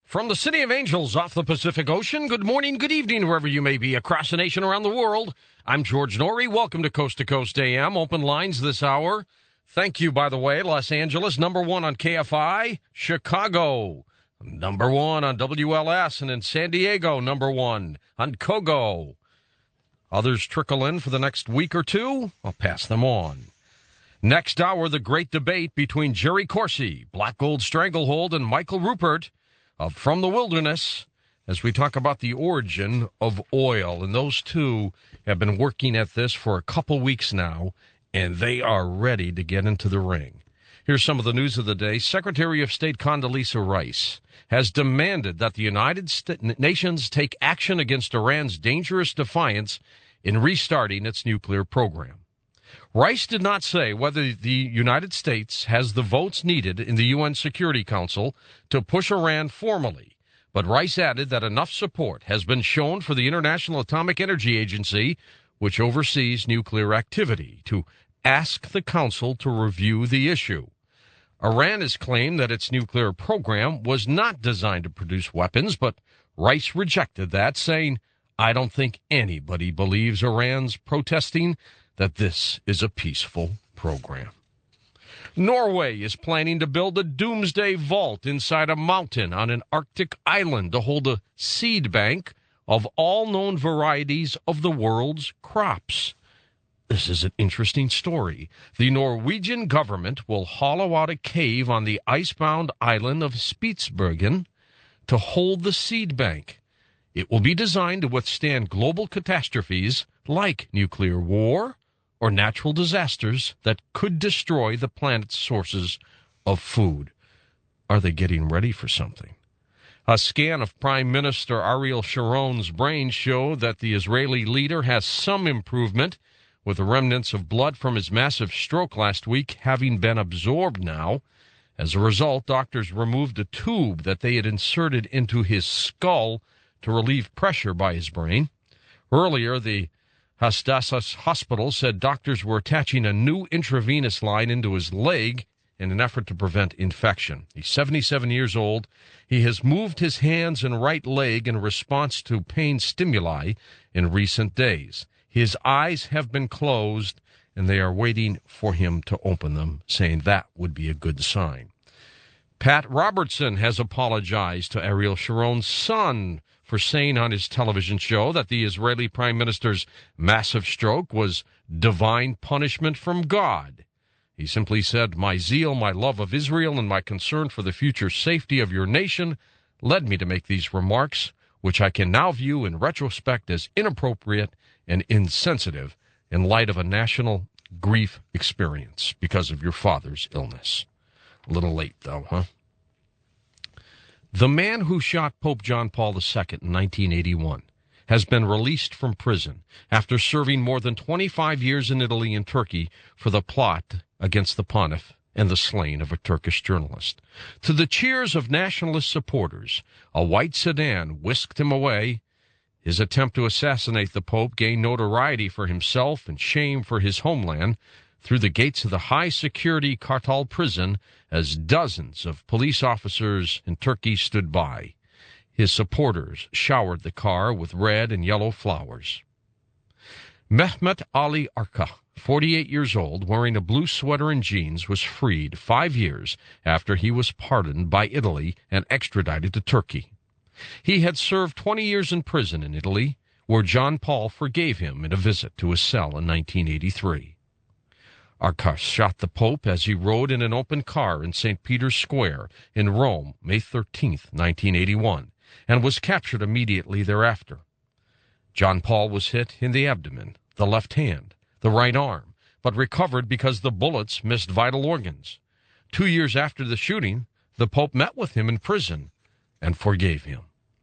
From the City of Angels off the Pacific Ocean, good morning, good evening, wherever you may be across the nation, around the world. I'm George Norrie. Welcome to Coast AM. Open lines this hour. Thank you, by the way, Los Angeles, number one on KFI. Chicago, number one on WLS. And in San Diego, number one on KOGO. Others trickle in for the next week or two. I'll pass them on. Next hour, the great debate between Jerry Corsi, Black Gold Stranglehold, and Michael Rupert of From the Wilderness, as we talk about the origin of oil. And those two have been working at this for a couple weeks now, and they are ready to get into the ring. Here's some of the news of the day. Secretary of State Condoleezza Rice has demanded that the United Nations take action against Iran's dangerous defiance in restarting its nuclear program. Rice did not say whether the United States has the votes needed in the UN Security Council to push Iran formally, but Rice added that enough support has been shown for the International Atomic Energy Agency, which oversees nuclear activity, to ask the Council to review the issue. Iran has claimed that its nuclear program was not designed to produce weapons, but Rice rejected that, saying, "I don't think anybody believes Iran's protesting that this is a peaceful program." Norway is planning to build a doomsday vault inside a mountain on an Arctic island to hold a seed bank of all known varieties of the world's crops. This is an interesting story. The Norwegian government will hollow out a cave on the icebound island of Spitsbergen to hold the seed bank. It will be designed to withstand global catastrophes like nuclear war or natural disasters that could destroy the planet's sources of food. Are they getting ready for something? A scan of Prime Minister Ariel Sharon's brain showed that the Israeli leader has some improvement, with the remnants of blood from his massive stroke last week having been absorbed now. As a result, doctors removed a tube that they had inserted into his skull to relieve pressure by his brain. Earlier, the Hadassah Hospital said doctors were attaching a new intravenous line into his leg in an effort to prevent infection. He's 77 years old. He has moved his hands and right leg in response to pain stimuli in recent days. His eyes have been closed, and they are waiting for him to open them, saying that would be a good sign. Pat Robertson has apologized to Ariel Sharon's son for saying on his television show that the Israeli prime minister's massive stroke was divine punishment from God. He simply said, "My zeal, my love of Israel, and my concern for the future safety of your nation led me to make these remarks, which I can now view in retrospect as inappropriate and insensitive in light of a national grief experience because of your father's illness." A little late, though, huh? The man who shot Pope John Paul II in 1981 has been released from prison after serving more than 25 years in Italy and Turkey for the plot against the pontiff and the slaying of a Turkish journalist. To the cheers of nationalist supporters, a white sedan whisked him away. His attempt to assassinate the Pope gained notoriety for himself and shame for his homeland through the gates of the high-security Kartal prison as dozens of police officers in Turkey stood by. His supporters showered the car with red and yellow flowers. Mehmet Ali Arka, 48 years old, wearing a blue sweater and jeans, was freed 5 years after he was pardoned by Italy and extradited to Turkey. He had served 20 years in prison in Italy, where John Paul forgave him in a visit to his cell in 1983. Arka shot the Pope as he rode in an open car in St. Peter's Square in Rome, May 13, 1981, and was captured immediately thereafter. John Paul was hit in the abdomen, the left hand, the right arm, but recovered because the bullets missed vital organs. 2 years after the shooting, the Pope met with him in prison and forgave him.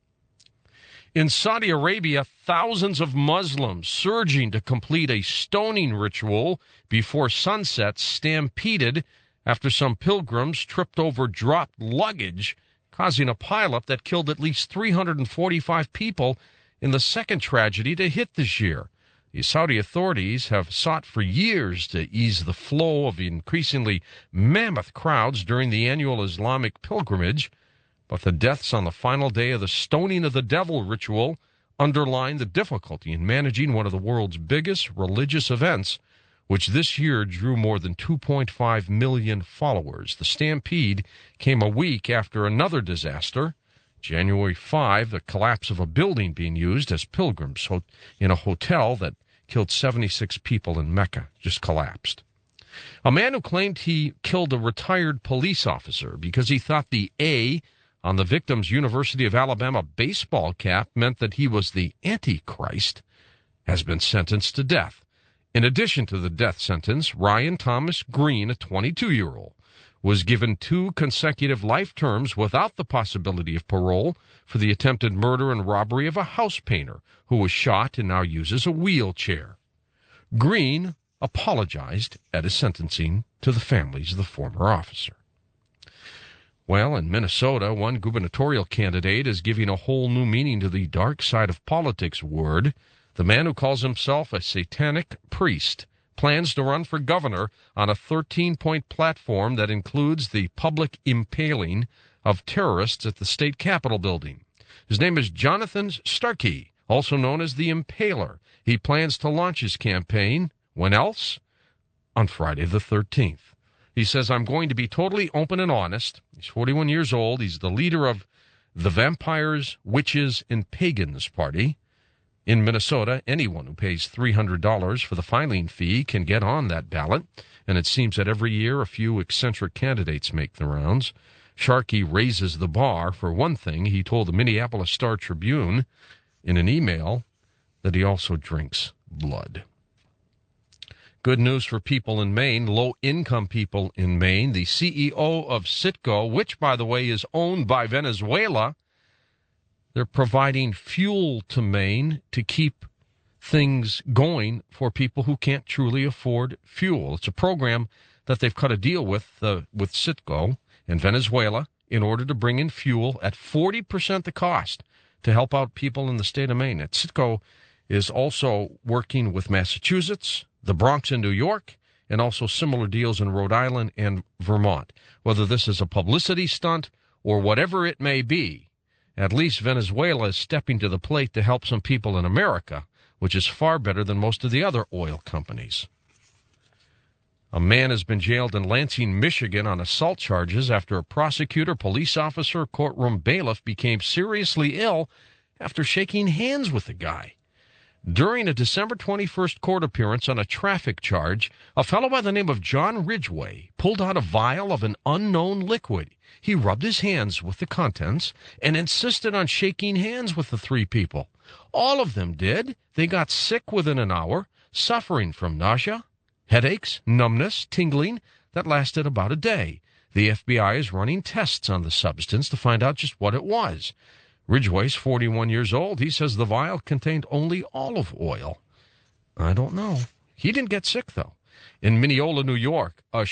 In Saudi Arabia, thousands of Muslims surging to complete a stoning ritual before sunset stampeded after some pilgrims tripped over dropped luggage, causing a pileup that killed at least 345 people in the second tragedy to hit this year. The Saudi authorities have sought for years to ease the flow of increasingly mammoth crowds during the annual Islamic pilgrimage. But the deaths on the final day of the Stoning of the Devil ritual underline the difficulty in managing one of the world's biggest religious events, which this year drew more than 2.5 million followers. The stampede came a week after another disaster, January 5, the collapse of a building being used as pilgrims in a hotel that killed 76 people in Mecca, just collapsed. A man who claimed he killed a retired police officer because he thought the A on the victim's University of Alabama baseball cap meant that he was the Antichrist has been sentenced to death. In addition to the death sentence, Ryan Thomas Green, a 22-year-old, was given 2 consecutive life terms without the possibility of parole for the attempted murder and robbery of a house painter who was shot and now uses a wheelchair. Green apologized at his sentencing to the families of the former officer. Well, in Minnesota, one gubernatorial candidate is giving a whole new meaning to the dark side of politics word. The man who calls himself a satanic priest plans to run for governor on a 13-point platform that includes the public impaling of terrorists at the state capitol building. His name is Jonathan Starkey, also known as the Impaler. He plans to launch his campaign, when else? On Friday the 13th. He says, I'm going to be totally open and honest. He's 41 years old. He's the leader of the Vampires, Witches, and Pagans Party. In Minnesota, anyone who pays $300 for the filing fee can get on that ballot, and it seems that every year a few eccentric candidates make the rounds. Sharkey raises the bar. For one thing, he told the Minneapolis Star-Tribune in an email that he also drinks blood. Good news for people in Maine, low-income people in Maine. The CEO of Citgo, which, by the way, is owned by Venezuela, they're providing fuel to Maine to keep things going for people who can't truly afford fuel. It's a program that they've cut a deal with Citgo in Venezuela in order to bring in fuel at 40% the cost to help out people in the state of Maine. Citgo is also working with Massachusetts, the Bronx in New York, and also similar deals in Rhode Island and Vermont. Whether this is a publicity stunt or whatever it may be, at least Venezuela is stepping to the plate to help some people in America, which is far better than most of the other oil companies. A man has been jailed in Lansing, Michigan on assault charges after a prosecutor, police officer, courtroom bailiff became seriously ill after shaking hands with the guy. During a December 21st court appearance on a traffic charge, a fellow by the name of John Ridgway pulled out a vial of an unknown liquid. He rubbed his hands with the contents and insisted on shaking hands with the 3 people. All of them did. They got sick within an hour, suffering from nausea, headaches, numbness, tingling that lasted about a day. The FBI is running tests on the substance to find out just what it was. Ridgway's 41 years old. He says the vial contained only olive oil. I don't know. He didn't get sick, though. In Mineola, New York, a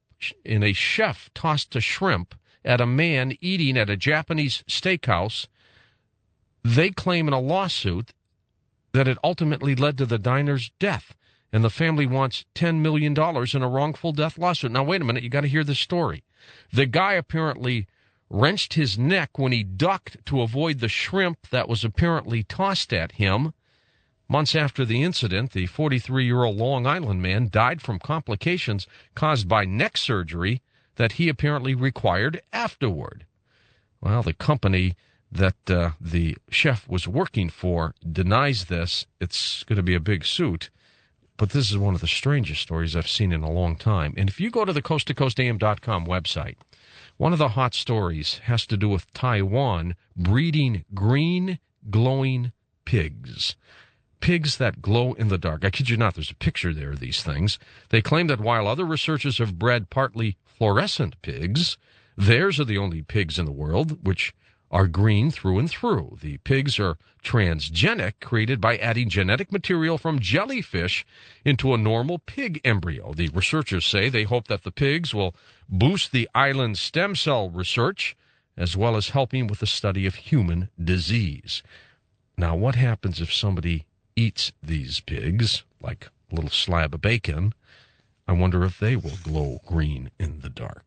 chef tossed a shrimp at a man eating at a Japanese steakhouse. They claim in a lawsuit that it ultimately led to the diner's death, and the family wants $10 million in a wrongful death lawsuit. Now, wait a minute. You got to hear this story. The guy apparently wrenched his neck when he ducked to avoid the shrimp that was apparently tossed at him. Months after the incident, the 43-year-old Long Island man died from complications caused by neck surgery that he apparently required afterward. Well, the company that the chef was working for denies this. It's going to be a big suit. But this is one of the strangest stories I've seen in a long time. And if you go to the coasttocoastam.com website, one of the hot stories has to do with Taiwan breeding green, glowing pigs. Pigs that glow in the dark. I kid you not, there's a picture there of these things. They claim that while other researchers have bred partly fluorescent pigs, theirs are the only pigs in the world which are green through and through. The pigs are transgenic, created by adding genetic material from jellyfish into a normal pig embryo. The researchers say they hope that the pigs will boost the island's stem cell research, as well as helping with the study of human disease. Now, what happens if somebody eats these pigs, like a little slab of bacon? I wonder if they will glow green in the dark.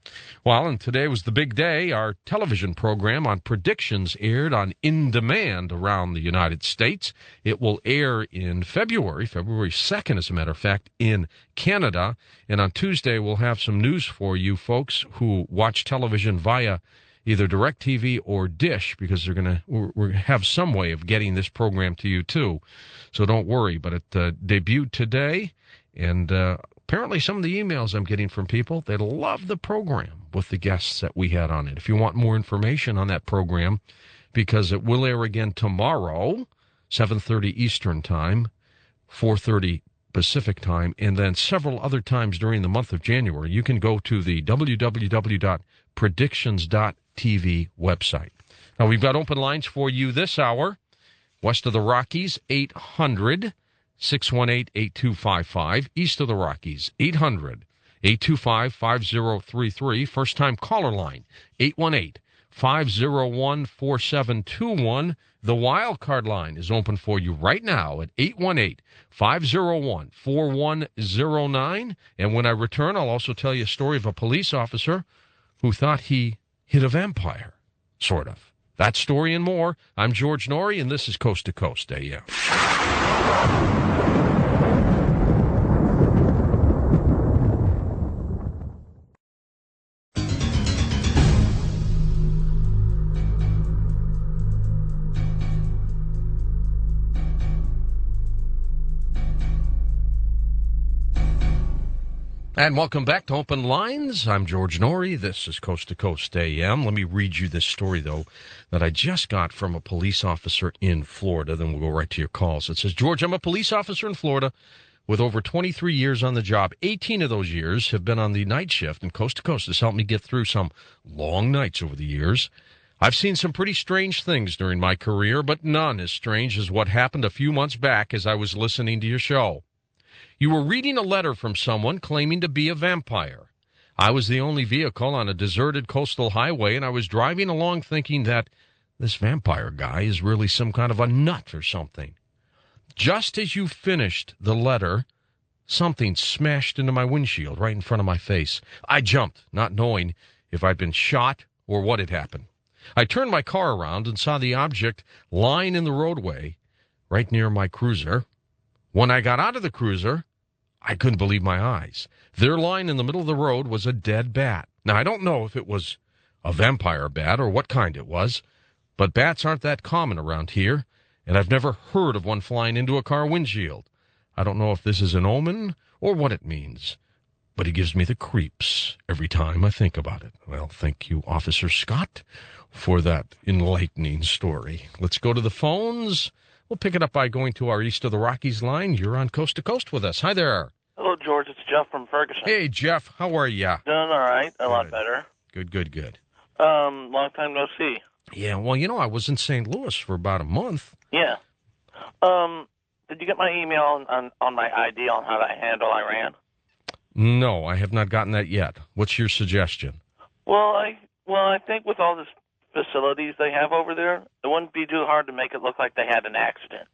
Well, and today was the big day. Our television program on predictions aired on In Demand around the United States. It will air in February 2nd, as a matter of fact, in Canada. And on Tuesday, we'll have some news for you folks who watch television via either DirecTV or Dish, because we're going to have some way of getting this program to you, too. So don't worry. But it debuted today, and apparently some of the emails I'm getting from people, they love the program with the guests that we had on it. If you want more information on that program, because it will air again tomorrow, 7:30 Eastern Time, 4:30 Pacific Time, and then several other times during the month of January, you can go to the www.predictions.tv website. Now, we've got open lines for you this hour. West of the Rockies, 800-618-8255. East of the Rockies, 800-825-5033. First-time caller line, 818-501-4721. The wild card line is open for you right now at 818-501-4109. And when I return, I'll also tell you a story of a police officer who thought he hit a vampire, sort of. That story and more. I'm George Noory, and this is Coast to Coast AM. And welcome back to Open Lines. I'm George Noory. This is Coast to Coast AM. Let me read you this story, though, that I just got from a police officer in Florida. Then we'll go right to your calls. It says, George, I'm a police officer in Florida with over 23 years on the job. 18 of those years have been on the night shift, and Coast to Coast has helped me get through some long nights over the years. I've seen some pretty strange things during my career, but none as strange as what happened a few months back as I was listening to your show. You were reading a letter from someone claiming to be a vampire. I was the only vehicle on a deserted coastal highway, and I was driving along thinking that this vampire guy is really some kind of a nut or something. Just as you finished the letter, something smashed into my windshield right in front of my face. I jumped, not knowing if I'd been shot or what had happened. I turned my car around and saw the object lying in the roadway right near my cruiser. When I got out of the cruiser, I couldn't believe my eyes. There lying in the middle of the road was a dead bat. Now, I don't know if it was a vampire bat or what kind it was, but bats aren't that common around here, and I've never heard of one flying into a car windshield. I don't know if this is an omen or what it means, but it gives me the creeps every time I think about it. Well, thank you, Officer Scott, for that enlightening story. Let's go to the phones. We'll pick it up by going to our East of the Rockies line. You're on Coast to Coast with us. Hi there. Hello, George. It's Jeff from Ferguson. Hey, Jeff. How are you? Doing all right. A lot better. Good. Long time no see. Yeah, well, I was in St. Louis for about a month. Yeah. Did you get my email on my ID on how to handle Iran? No, I have not gotten that yet. What's your suggestion? Well, I think with all this facilities they have over there, it wouldn't be too hard to make it look like they had an accident.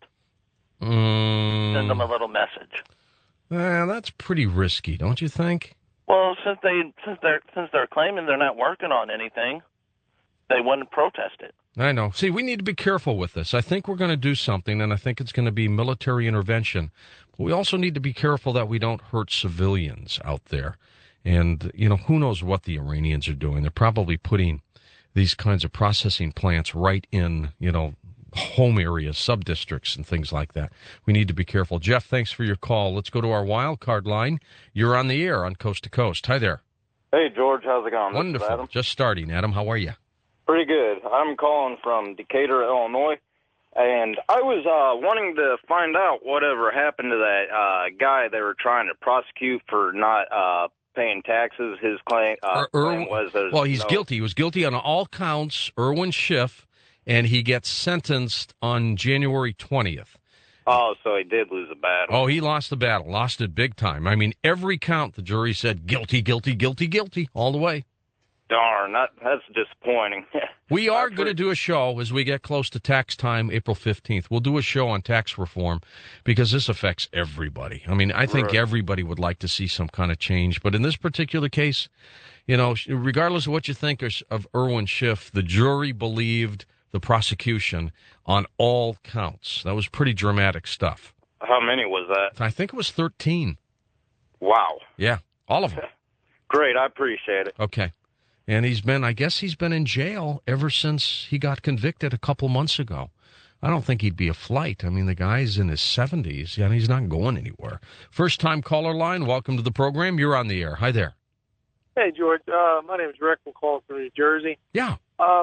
Send them a little message. That's pretty risky, don't you think? Well, since they're claiming they're not working on anything, they wouldn't protest it. I know. See, we need to be careful with this. I think we're going to do something, and I think it's going to be military intervention. But we also need to be careful that we don't hurt civilians out there. And, who knows what the Iranians are doing. They're probably putting these kinds of processing plants right in, home areas, sub-districts, and things like that. We need to be careful. Jeff, thanks for your call. Let's go to our wild card line. You're on the air on Coast to Coast. Hi there. Hey, George. How's it going? Wonderful. Adam. Just starting. Adam, how are you? Pretty good. I'm calling from Decatur, Illinois, and I was wanting to find out whatever happened to that guy they were trying to prosecute for not paying taxes. His claim was that... Well, he's guilty. He was guilty on all counts, Irwin Schiff, and he gets sentenced on January 20th. Oh, so he did lose a battle. Oh, he lost the battle. Lost it big time. I mean, every count, the jury said guilty, guilty, guilty, guilty, all the way. Darn, that's disappointing. We are going to do a show as we get close to tax time, April 15th. We'll do a show on tax reform because this affects everybody. I mean, I think everybody would like to see some kind of change. But in this particular case, You know, regardless of what you think of Irwin Schiff, the jury believed the prosecution on all counts. That was pretty dramatic stuff. How many was that? I think it was 13. Wow. Yeah, all of them. Great, I appreciate it. Okay. And I guess he's been in jail ever since he got convicted a couple months ago. I don't think he'd be a flight. I mean, the guy's in his 70s, and he's not going anywhere. First-time caller line, welcome to the program. You're on the air. Hi there. Hey, George. My name is Rick. I'm calling from New Jersey. Yeah.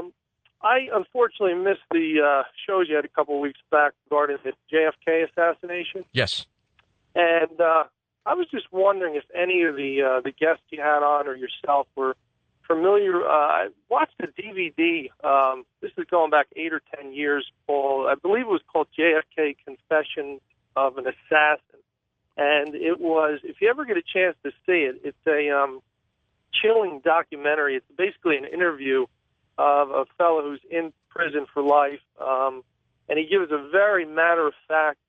I unfortunately missed the shows you had a couple of weeks back regarding the JFK assassination. Yes. And I was just wondering if any of the guests you had on or yourself were familiar. I watched the DVD. This is going back 8 or 10 years, Paul. I believe it was called JFK Confession of an Assassin. And it was, if you ever get a chance to see it, it's a chilling documentary. It's basically an interview of a fellow who's in prison for life. And he gives a very matter-of-fact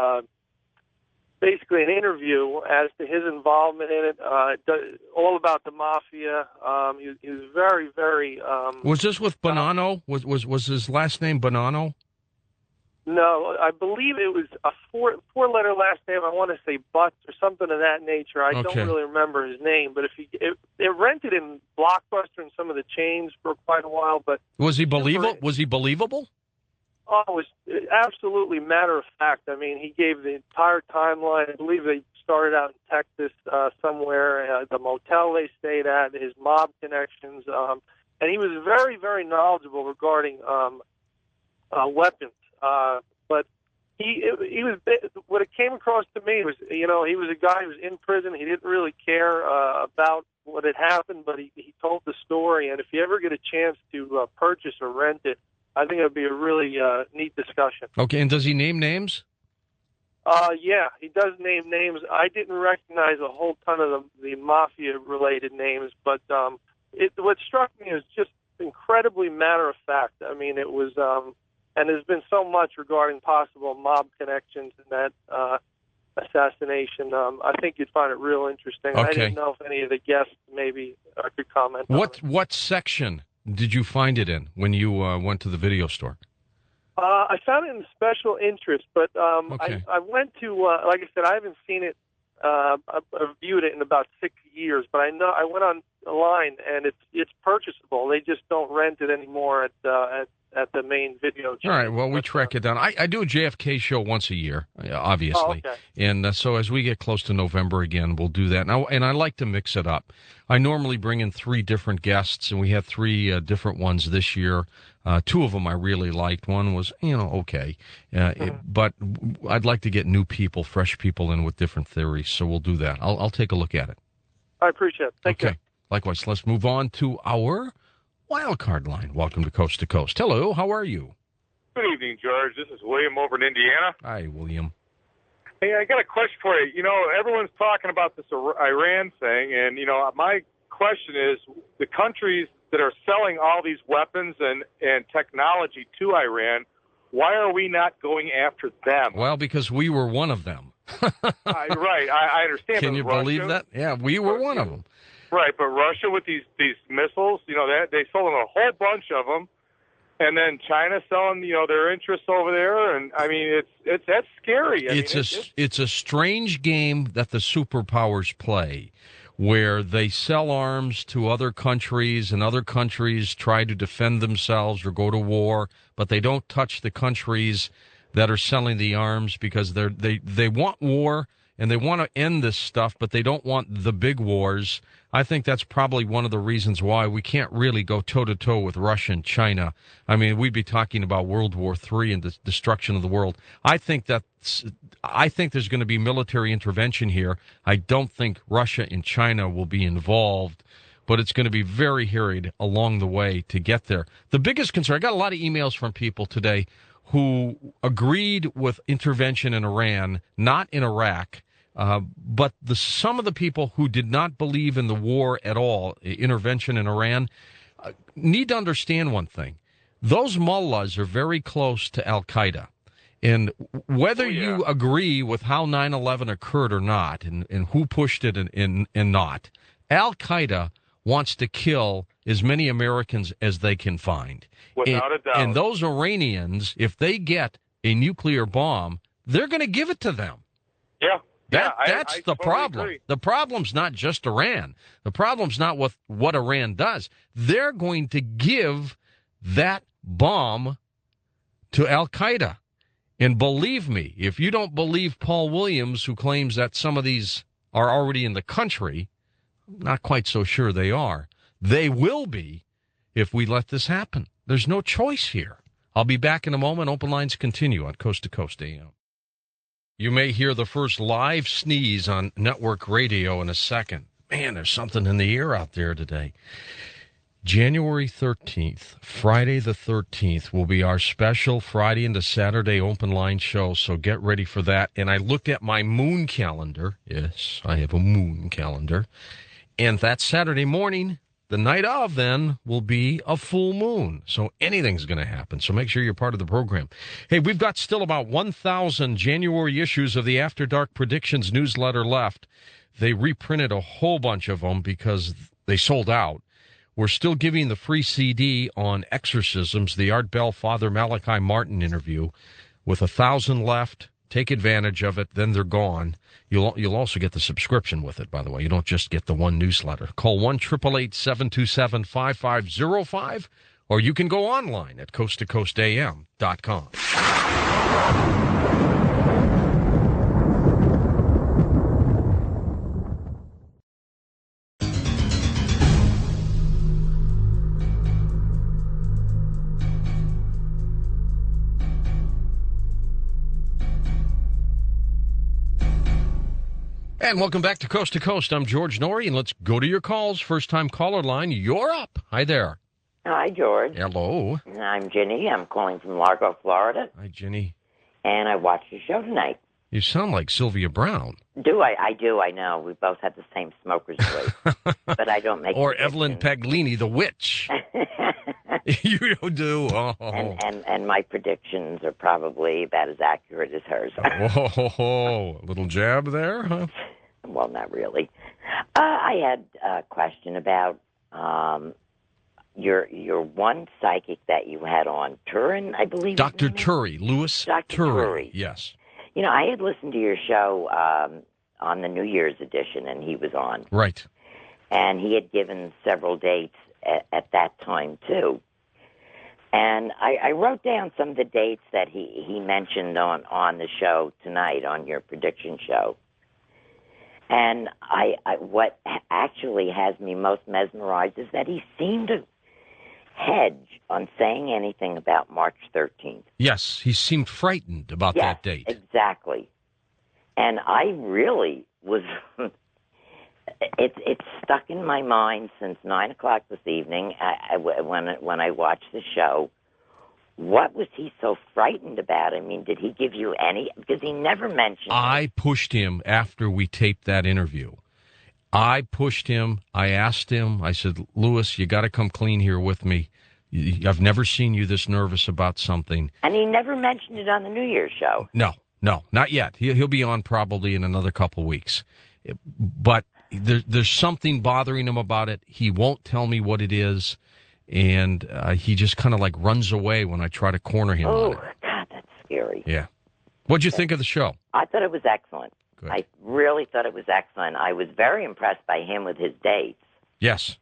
basically an interview as to his involvement in it, all about the mafia. He was very, very... was this with Bonanno? Was his last name Bonanno? No, I believe it was a four-letter last name. I want to say Butts or something of that nature. I don't really remember his name, but it rented in Blockbuster and some of the chains for quite a while. But was he believable? Was he believable? Oh, it was absolutely matter of fact. I mean, he gave the entire timeline. I believe they started out in Texas somewhere, the motel they stayed at, his mob connections, and he was very, very knowledgeable regarding weapons. But he was, what it came across to me was, he was a guy who was in prison. He didn't really care about what had happened, but he told the story. And if you ever get a chance to purchase or rent it, I think it would be a really neat discussion. Okay, and does he name names? Yeah, he does name names. I didn't recognize a whole ton of the mafia-related names, but what struck me is just incredibly matter-of-fact. I mean, it was, and there's been so much regarding possible mob connections in that assassination. I think you'd find it real interesting. Okay. I didn't know if any of the guests maybe could comment on it. What section did you find it in when you went to the video store? I found it in special interest, but Okay. I went to, like I said, I haven't seen it. I've viewed it in about 6 years, but I know I went online and it's purchasable. They just don't rent it anymore at the main video chain. All right, well, we track it down. I do a JFK show once a year, obviously. Oh, okay. And so as we get close to November again, we'll do that. And I like to mix it up. I normally bring in 3 different guests, and we had 3 different ones this year. 2 of them I really liked. One was, okay. But I'd like to get new people, fresh people in with different theories, so we'll do that. I'll take a look at it. I appreciate it. Thank you. Okay. Likewise, let's move on to our wild card line. Welcome to Coast to Coast. Hello, how are you? Good evening, George. This is William over in Indiana. Hi, William. Hey, I got a question for you. Everyone's talking about this Iran thing, and, my question is, the countries that are selling all these weapons and technology to Iran, why are we not going after them? Well, because we were one of them. Right, I understand. Can you believe that? Yeah, we were one of them. Right, but Russia with these missiles, they sold them a whole bunch of them. And then China selling, their interests over there, and I mean, that's scary. It's a strange game that the superpowers play, where they sell arms to other countries, and other countries try to defend themselves or go to war, but they don't touch the countries that are selling the arms because they want war and they want to end this stuff, but they don't want the big wars. I think that's probably one of the reasons why we can't really go toe-to-toe with Russia and China. I mean, we'd be talking about World War III and the destruction of the world. I think there's going to be military intervention here. I don't think Russia and China will be involved, but it's going to be very harried along the way to get there. The biggest concern, I got a lot of emails from people today who agreed with intervention in Iran, not in Iraq. But some of the people who did not believe in the war at all, intervention in Iran, need to understand one thing. Those mullahs are very close to al-Qaeda. And whether you agree with how 9/11 occurred or not, and who pushed it and not, al-Qaeda wants to kill as many Americans as they can find. Without a doubt. And those Iranians, if they get a nuclear bomb, they're going to give it to them. Yeah. That's I the totally problem. agree. The problem's not just Iran. The problem's not with what Iran does. They're going to give that bomb to Al-Qaeda. And believe me, if you don't believe Paul Williams, who claims that some of these are already in the country, I'm not quite so sure they are. They will be if we let this happen. There's no choice here. I'll be back in a moment. Open lines continue on Coast to Coast AM. You may hear the first live sneeze on network radio in a second. Man, there's something in the air out there today. January 13th, Friday the 13th, will be our special Friday into Saturday open line show, so get ready for that. And I looked at my moon calendar. Yes, I have a moon calendar. And that Saturday morning, the night of, then, will be a full moon. So anything's going to happen. So make sure you're part of the program. Hey, we've got still about 1,000 January issues of the After Dark Predictions newsletter left. They reprinted a whole bunch of them because they sold out. We're still giving the free CD on exorcisms, the Art Bell Father Malachi Martin interview, with 1,000 left. Take advantage of it, then they're gone. You'll also get the subscription with it, by the way. You don't just get the one newsletter. Call 1-888-727-5505, or you can go online at coasttocoastam.com. And welcome back to Coast. I'm George Norrie, and let's go to your calls. First-time caller line, you're up. Hi there. Hi, George. Hello. I'm Ginny. I'm calling from Largo, Florida. Hi, Ginny. And I watched the show tonight. You sound like Sylvia Brown. Do I? I do, I know. We both have the same smoker's voice. But I don't make Or Evelyn Paglini, the witch. You do? Oh. And my predictions are probably about as accurate as hers. Whoa, a little jab there, huh? Well, not really. I had a question about your one psychic that you had on, Turin, I believe. Dr. Turry, Louis Dr. Turry. Yes. You know, I had listened to your show on the New Year's edition, and he was on. Right. And he had given several dates at that time, too. And I wrote down some of the dates that he mentioned on the show tonight, on your prediction show. And what actually has me most mesmerized is that he seemed to hedge on saying anything about March 13th. Yes, he seemed frightened about that date. Exactly. And I really was... It's stuck in my mind since 9 o'clock this evening when I watched the show. What was he so frightened about? I mean, did he give you any? Because he never mentioned I pushed him after we taped that interview. I pushed him. I asked him. I said, Louis, you got to come clean here with me. I've never seen you this nervous about something. And he never mentioned it on the New Year's show. No, not yet. He'll be on probably in another couple of weeks. But there's something bothering him about it. He won't tell me what it is, and he just kind of like runs away when I try to corner him on it. Oh, God, that's scary. Yeah. What'd you think of the show? I thought it was excellent. Good. I really thought it was excellent. I was very impressed by him with his dates. Yes.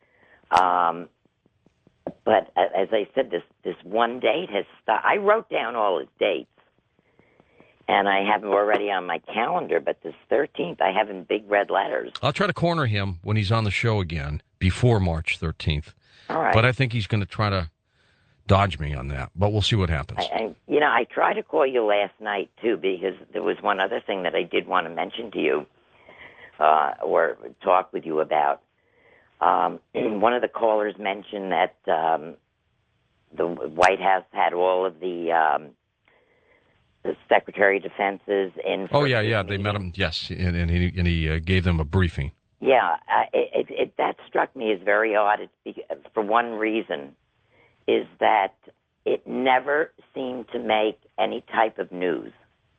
But as I said, this one date has stopped. I wrote down all his dates, and I have them already on my calendar, but this 13th I have in big red letters. I'll try to corner him when he's on the show again before March 13th. All right. But I think he's going to try to dodge me on that. But we'll see what happens. I tried to call you last night, too, because there was one other thing that I did want to mention to you or talk with you about. One of the callers mentioned that the White House had all of the Secretary of Defense's in. Oh, yeah, they met him, yes, and he gave them a briefing. Yeah, that struck me as very odd for one reason, is that it never seemed to make any type of news.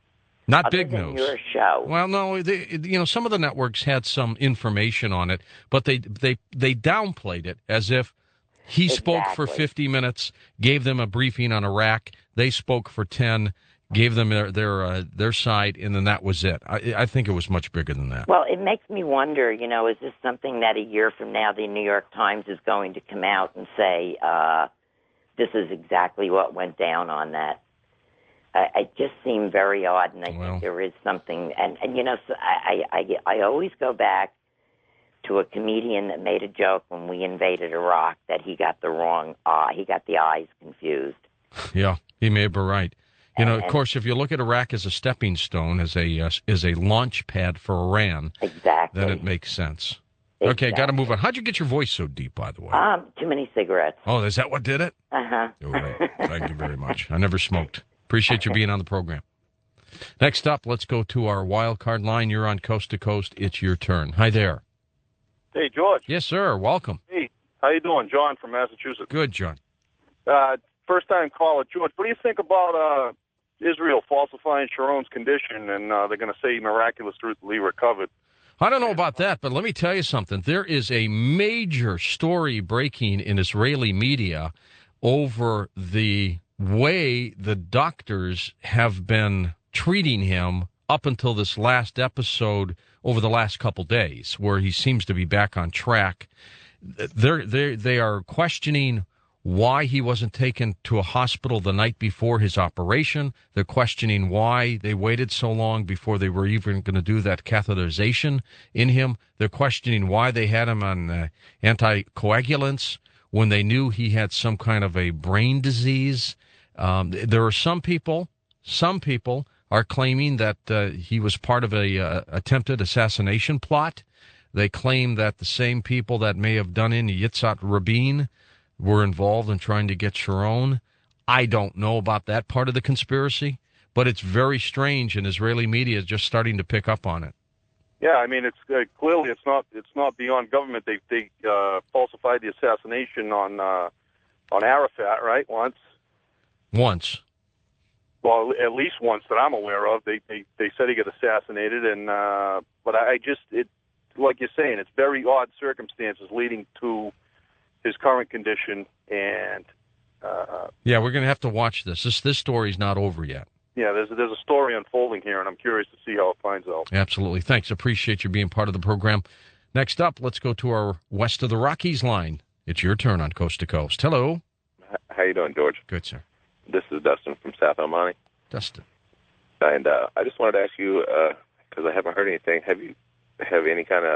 Not other big than news. your show. Well, no, some of the networks had some information on it, but they downplayed it as if he spoke for Exactly. 50 minutes, gave them a briefing on Iraq. They spoke for 10, gave them their side, and then that was it. I think it was much bigger than that. Well, it makes me wonder, is this something that a year from now the New York Times is going to come out and say, this is exactly what went down on that? It just seemed very odd, and I think there is something. And so I always go back to a comedian that made a joke when we invaded Iraq that he got the wrong he got the eyes confused. Yeah, he may be right. Of course, if you look at Iraq as a stepping stone, as a launch pad for Iran, exactly, then it makes sense. Exactly. Okay, got to move on. How'd you get your voice so deep, by the way? Too many cigarettes. Oh, is that what did it? Uh-huh. Thank you very much. I never smoked. Appreciate you being on the program. Next up, let's go to our wild card line. You're on Coast to Coast. It's your turn. Hi there. Hey, George. Yes, sir. Welcome. Hey, how you doing? John from Massachusetts. Good, John. First-time caller. George, what do you think about Israel falsifying Sharon's condition, and they're going to say miraculously recovered? I don't know about that, but let me tell you something. There is a major story breaking in Israeli media over the way the doctors have been treating him up until this last episode over the last couple days, where he seems to be back on track. They are questioning why he wasn't taken to a hospital the night before his operation. They're questioning why they waited so long before they were even going to do that catheterization in him. They're questioning why they had him on anticoagulants when they knew he had some kind of a brain disease. There are some people are claiming that he was part of a attempted assassination plot. They claim that the same people that may have done in Yitzhak Rabin were involved in trying to get Sharon. I don't know about that part of the conspiracy, but it's very strange, and Israeli media is just starting to pick up on it. Yeah, I mean, it's clearly it's not beyond government. They falsified the assassination on Arafat, right? Once. Well, at least once that I'm aware of. They said he got assassinated, and but like you're saying, it's very odd circumstances leading to his current condition, and yeah, we're going to have to watch this. This story's not over yet. Yeah, there's a story unfolding here, and I'm curious to see how it finds out. Absolutely. Thanks. Appreciate you being part of the program. Next up, let's go to our West of the Rockies line. It's your turn on Coast to Coast. Hello. How you doing, George? Good, sir. This is Dustin from South El Monte. Dustin. And I just wanted to ask you, because I haven't heard anything, have any kind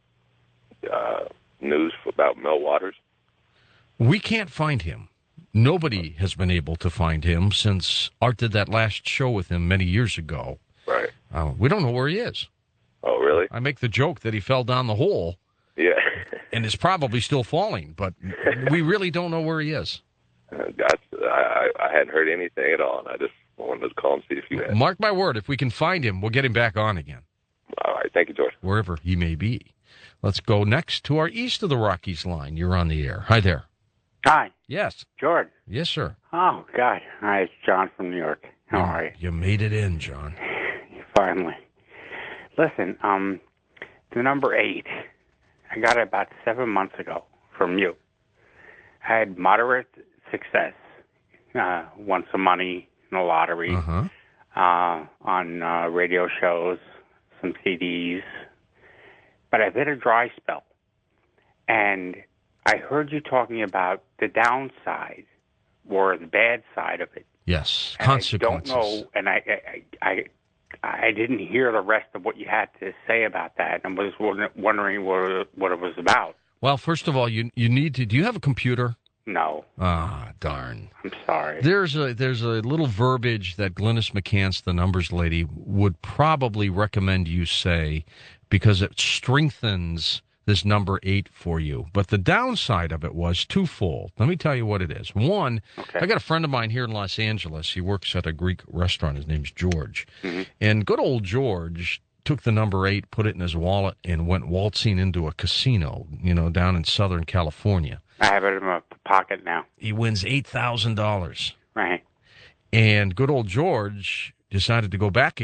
of news about Mel Waters? We can't find him. Nobody has been able to find him since Art did that last show with him many years ago. Right. We don't know where he is. Oh, really? I make the joke that he fell down the hole. Yeah. And is probably still falling, but we really don't know where he is. I hadn't heard anything at all, and I just wanted to call and see if you had. Mark my word, if we can find him, we'll get him back on again. All right. Thank you, George. Wherever he may be. Let's go next to our East of the Rockies line. You're on the air. Hi there. Hi. Yes. George. Yes, sir. Oh, God. Hi, it's John from New York. How are you? You made it in, John. Finally. Listen, the number 8, I got it about 7 months ago from you. I had moderate success. Won some money in the lottery, on radio shows, some CDs. But I've hit a dry spell. And I heard you talking about the downside or the bad side of it. Yes, And consequences. I don't know, and I didn't hear the rest of what you had to say about that, and was wondering what it was about. Well, first of all, you need to. Do you have a computer? No. Ah, darn. I'm sorry. There's a little verbiage that Glynis McCants, the numbers lady, would probably recommend you say, because it strengthens this number 8 for you. But the downside of it was twofold. Let me tell you what it is. One, I got a friend of mine here in Los Angeles. He works at a Greek restaurant. His name's George. Mm-hmm. And good old George took the number 8, put it in his wallet, and went waltzing into a casino, down in Southern California. I have it in my pocket now. He wins $8,000. Right. And good old George decided to go back again.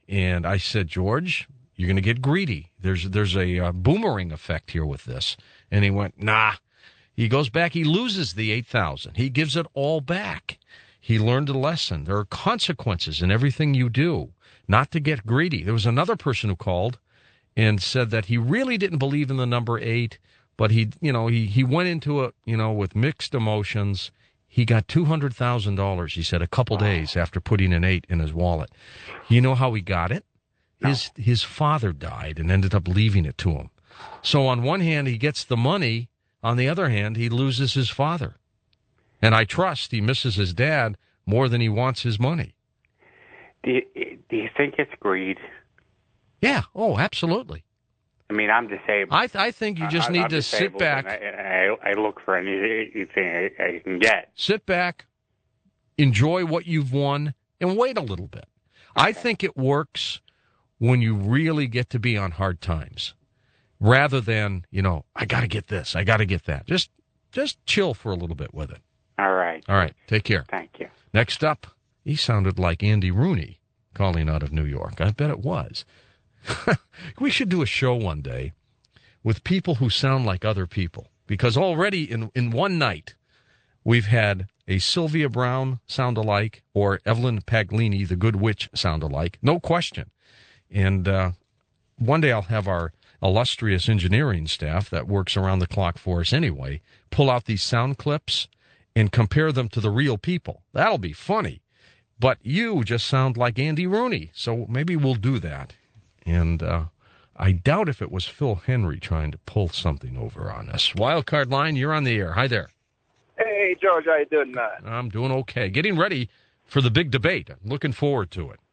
And I said, George, you're going to get greedy. There's a boomerang effect here with this. And he went, nah. He goes back. He loses the $8,000. He gives it all back. He learned a lesson. There are consequences in everything you do, not to get greedy. There was another person who called and said that he really didn't believe in the number 8, but he went into it, with mixed emotions. He got $200,000, he said, a couple days after putting an 8 in his wallet. You know how he got it? No. His father died and ended up leaving it to him. So on one hand, he gets the money. On the other hand, he loses his father. And I trust he misses his dad more than he wants his money. Do you think it's greed? Yeah. Oh, absolutely. I mean, I'm disabled. I think you just need I'm to sit disabled, back. And I look for anything I can get. Sit back, enjoy what you've won, and wait a little bit. Okay. I think it works when you really get to be on hard times, rather than, I got to get this, I got to get that. Just chill for a little bit with it. All right. All right. Take care. Thank you. Next up, he sounded like Andy Rooney calling out of New York. I bet it was. We should do a show one day with people who sound like other people, because already in one night we've had a Sylvia Brown sound alike or Evelyn Paglini, the Good Witch, sound alike. No question. And one day I'll have our illustrious engineering staff that works around the clock for us anyway pull out these sound clips and compare them to the real people. That'll be funny. But you just sound like Andy Rooney, so maybe we'll do that. And I doubt if it was Phil Henry trying to pull something over on us. Wildcard line, you're on the air. Hi there. Hey, George, how you doing tonight? I'm doing okay. Getting ready for the big debate. I'm looking forward to it.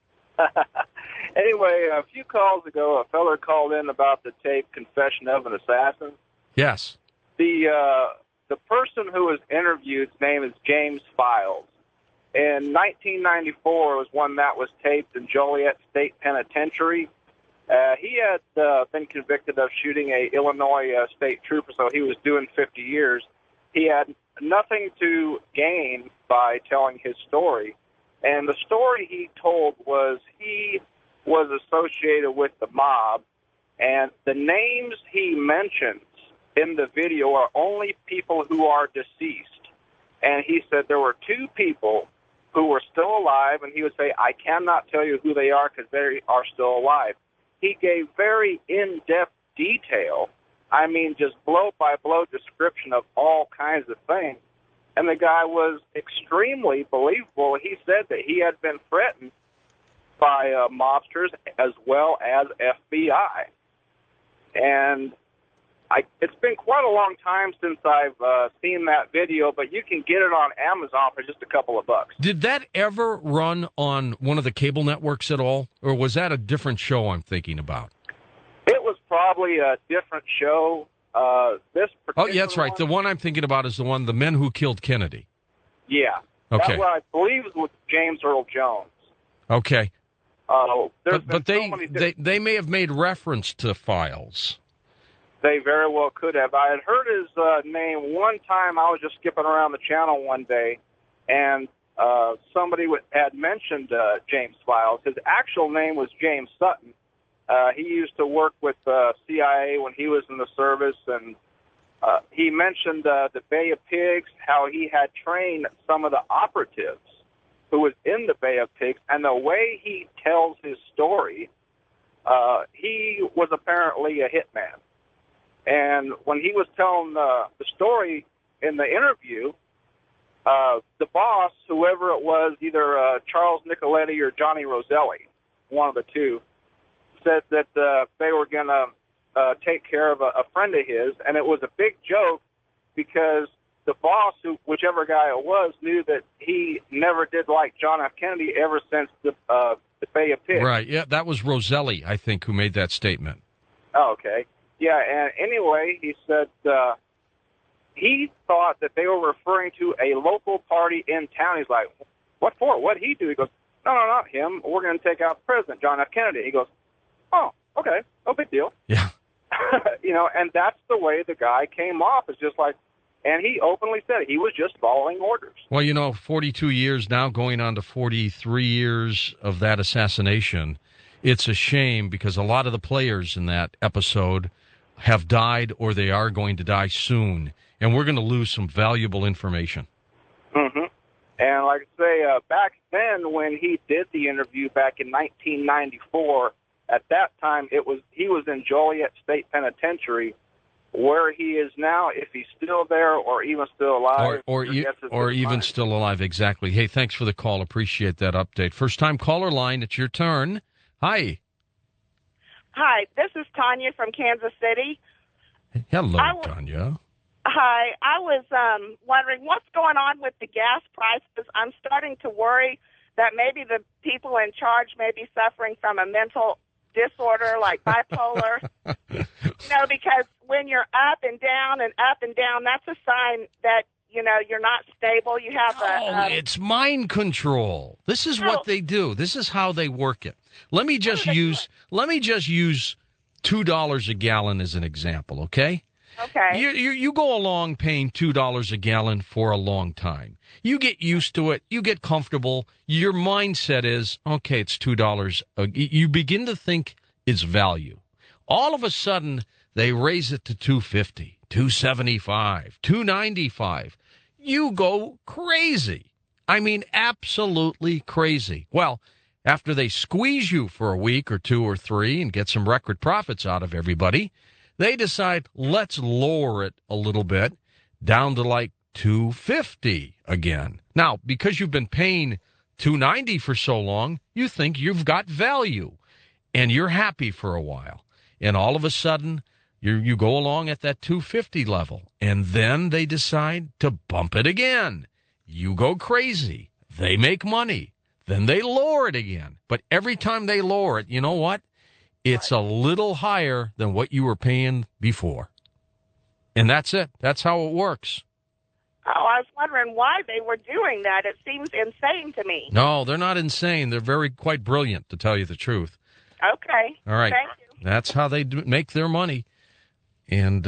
Anyway, a few calls ago, a feller called in about the tape Confession of an Assassin. Yes. The person who was interviewed's name is James Files. In 1994 was when that was taped in Joliet State Penitentiary. He had been convicted of shooting a Illinois state trooper, so he was doing 50 years. He had nothing to gain by telling his story. And the story he told was he was associated with the mob, and the names he mentions in the video are only people who are deceased. And he said there were 2 people who were still alive, and he would say, I cannot tell you who they are because they are still alive. He gave very in-depth detail, I mean just blow-by-blow description of all kinds of things. And the guy was extremely believable. He said that he had been threatened by mobsters as well as FBI. And it's been quite a long time since I've seen that video, but you can get it on Amazon for just a couple of bucks. Did that ever run on one of the cable networks at all, or was that a different show I'm thinking about? It was probably a different show. Oh, yeah, that's right. The one I'm thinking about is the Men Who Killed Kennedy. Yeah. Okay. That one I believe was with James Earl Jones. Okay. But they may have made reference to Files. They very well could have. I had heard his name one time. I was just skipping around the channel one day, and somebody had mentioned James Files. His actual name was James Sutton. He used to work with CIA when he was in the service, and he mentioned the Bay of Pigs, how he had trained some of the operatives who was in the Bay of Pigs, and the way he tells his story, he was apparently a hitman. And when he was telling the story in the interview, the boss, whoever it was, either Charles Nicoletti or Johnny Roselli, one of the two, said that they were going to take care of a friend of his, and it was a big joke because the boss, whichever guy it was, knew that he never did like John F. Kennedy ever since the Bay of Pigs. Right, yeah, that was Roselli, I think, who made that statement. Oh, okay. Yeah, and anyway, he said he thought that they were referring to a local party in town. He's like, what for? What'd he do? He goes, no, not him. We're going to take out the president, John F. Kennedy. He goes, oh, okay, no big deal. Yeah. And that's the way the guy came off. It's just like, and he openly said he was just following orders. Well, 42 years now, going on to 43 years of that assassination. It's a shame because a lot of the players in that episode have died or they are going to die soon, and we're going to lose some valuable information. Mm-hmm. And like I say, back then when he did the interview back in 1994, at that time he was in Joliet State Penitentiary. Where he is now, if he's still there or even still alive. Or even still alive, exactly. Hey, thanks for the call. Appreciate that update. First-time caller line, it's your turn. Hi. Hi, this is Tanya from Kansas City. Hello, Tanya. Hi, I was wondering what's going on with the gas prices. I'm starting to worry that maybe the people in charge may be suffering from a mental disorder like bipolar. Because when you're up and down, that's a sign that, you're not stable. You have it's mind control. This is what they do. This is how they work it. Let me just use $2 a gallon as an example, okay? Okay. You go along paying $2 a gallon for a long time. You get used to it. You get comfortable. Your mindset is, okay, it's $2. You begin to think it's value. All of a sudden, they raise it to $2.50, $2.75, $2.95. You go crazy. I mean, absolutely crazy. Well, after they squeeze you for a week or two or three and get some record profits out of everybody, they decide, let's lower it a little bit down to like $2.50 again. Now, because you've been paying $2.90 for so long, you think you've got value, and you're happy for a while. And all of a sudden, you go along at that $2.50 level, and then they decide to bump it again. You go crazy. They make money. Then they lower it again. But every time they lower it, you know what? It's a little higher than what you were paying before. And that's it. That's how it works. Oh, I was wondering why they were doing that. It seems insane to me. No, they're not insane. They're quite brilliant, to tell you the truth. Okay. All right. Thank you. That's how they make their money. And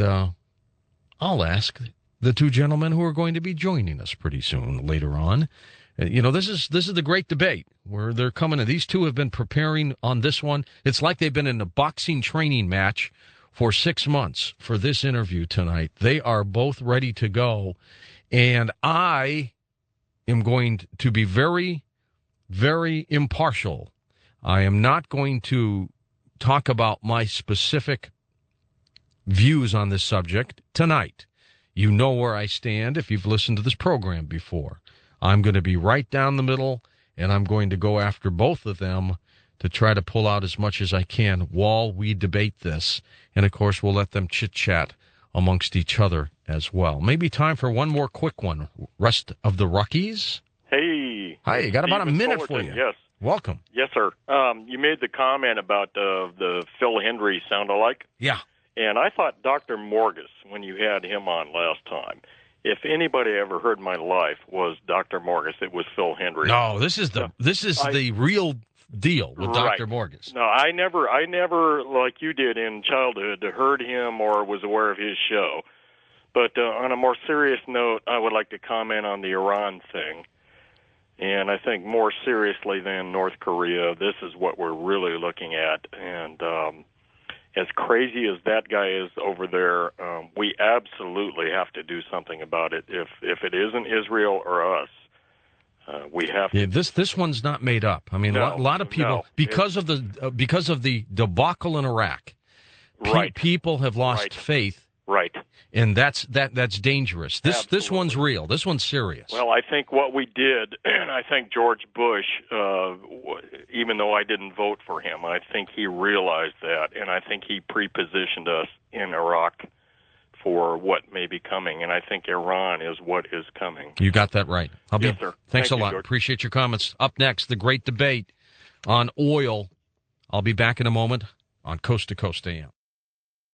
I'll ask the two gentlemen who are going to be joining us pretty soon later on. This is the great debate where they're coming in. These two have been preparing on this one. It's like they've been in a boxing training match for 6 months for this interview tonight. They are both ready to go. And I am going to be very, very impartial. I am not going to talk about my specific views on this subject tonight. You know where I stand if you've listened to this program before. I'm going to be right down the middle, and I'm going to go after both of them to try to pull out as much as I can while we debate this. And, of course, we'll let them chit-chat amongst each other as well. Maybe time for one more quick one. Rest of the Rockies? Hey. Hi, got about a minute for you. Yes. Welcome. Yes, sir. You made the comment about the Phil Hendry sound-alike. Yeah. And I thought Dr. Morgus, when you had him on last time, if anybody ever heard in my life was Dr. Morgus, it was Phil Hendry. No, this is the real deal with right. Dr. Morgus. No, I never, like you did in childhood, heard him or was aware of his show. But on a more serious note, I would like to comment on the Iran thing. And I think more seriously than North Korea, this is what we're really looking at. And as crazy as that guy is over there, we absolutely have to do something about it. If it isn't Israel or us, we have to. Yeah, this one's not made up. I mean, a lot of people, because of the debacle in Iraq, right. People have lost right. faith. Right. And that's dangerous. This one's real. This one's serious. Well, I think what we did, and I think George Bush, even though I didn't vote for him, I think he realized that, and I think he prepositioned us in Iraq for what may be coming, and I think Iran is what is coming. You got that right. Yes, sir. Thanks a lot. George. Appreciate your comments. Up next, the great debate on oil. I'll be back in a moment on Coast to Coast AM.